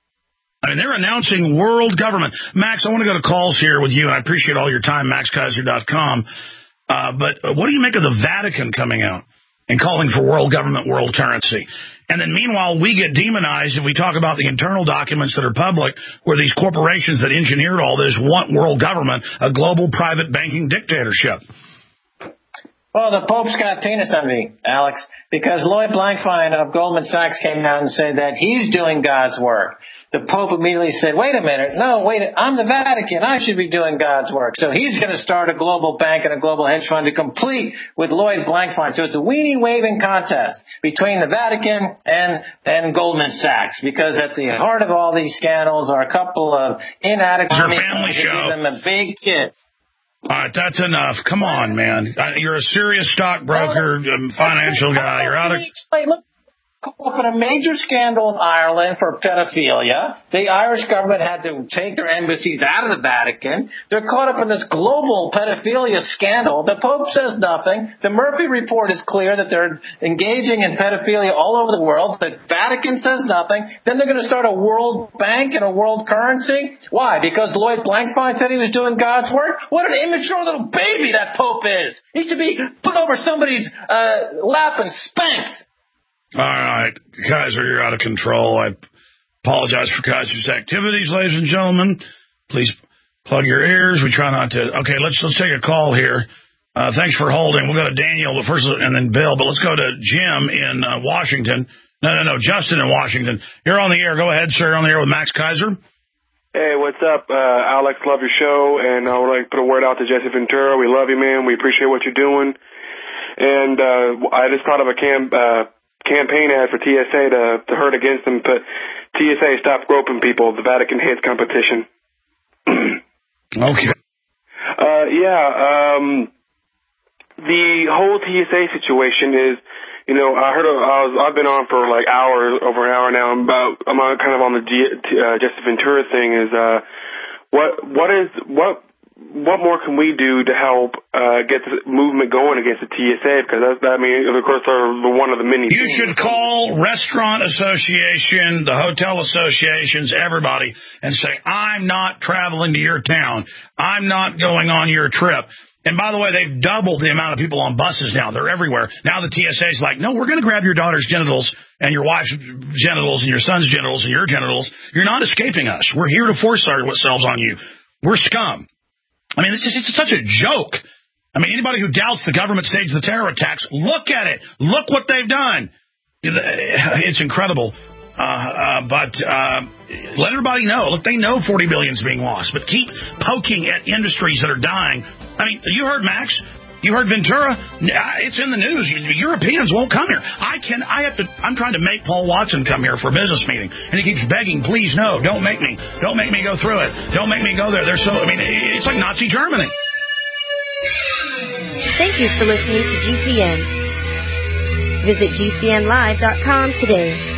I mean, they're announcing world government. Max, I want to go to calls here with you, and I appreciate all your time, MaxKaiser.com. But what do you make of the Vatican coming out and calling for world government, world currency? And then meanwhile, we get demonized and we talk about the internal documents that are public where these corporations that engineered all this want world government, a global private banking dictatorship. Well, the Pope's got penis envy, Alex, because Lloyd Blankfein of Goldman Sachs came out and said that he's doing God's work. The Pope immediately said, wait a minute, I'm the Vatican, I should be doing God's work. So he's going to start a global bank and a global hedge fund to complete with Lloyd Blankfein. So it's a weenie-waving contest between the Vatican and Goldman Sachs, because at the heart of all these scandals are a couple of inadequate family show. Give them a big kiss. All right, that's enough. Come on, man. You're a serious stockbroker, financial guy. You're out of... Caught up in a major scandal in Ireland for pedophilia. The Irish government had to take their embassies out of the Vatican. They're caught up in this global pedophilia scandal. The Pope says nothing. The Murphy report is clear that they're engaging in pedophilia all over the world. The Vatican says nothing. Then they're going to start a world bank and a world currency. Why? Because Lloyd Blankfein said he was doing God's work? What an immature little baby that Pope is. He should be put over somebody's lap and spanked. All right, Kaiser, you're out of control. I apologize for Kaiser's activities, ladies and gentlemen. Please plug your ears. We try not to. Okay, let's take a call here. Thanks for holding. We'll go to Daniel first, and then Bill. But let's go to Jim in Washington. No, Justin in Washington. You're on the air. Go ahead, sir. You're on the air with Max Kaiser. Hey, what's up, Alex? Love your show, and I would like to put a word out to Jesse Ventura. We love you, man. We appreciate what you're doing. And I just thought of a campaign ad for TSA to hurt against them, but TSA stop groping people. The Vatican hates competition. Okay. The whole TSA situation is, I've been on for like over an hour now. I'm kind of on the Jesse Ventura thing. Is what more can we do to help get the movement going against the TSA? Because of course, they're one of the many. You should call Restaurant Association, the hotel associations, everybody, and say, I'm not traveling to your town. I'm not going on your trip. And by the way, they've doubled the amount of people on buses now. They're everywhere. Now the TSA is like, no, we're going to grab your daughter's genitals and your wife's genitals and your son's genitals and your genitals. You're not escaping us. We're here to force ourselves on you. We're scum. I mean, it's such a joke. I mean, anybody who doubts the government staged the terror attacks, look at it. Look what they've done. It's incredible. But let everybody know. Look, they know $40 billion is being lost, but keep poking at industries that are dying. I mean, you heard Max. You heard Ventura. It's in the news. Europeans won't come here. I'm trying to make Paul Watson come here for a business meeting, and he keeps begging, please, no, don't make me go through it. Don't make me go there. It's like Nazi Germany. Thank you for listening to GCN. Visit GCNlive.com today.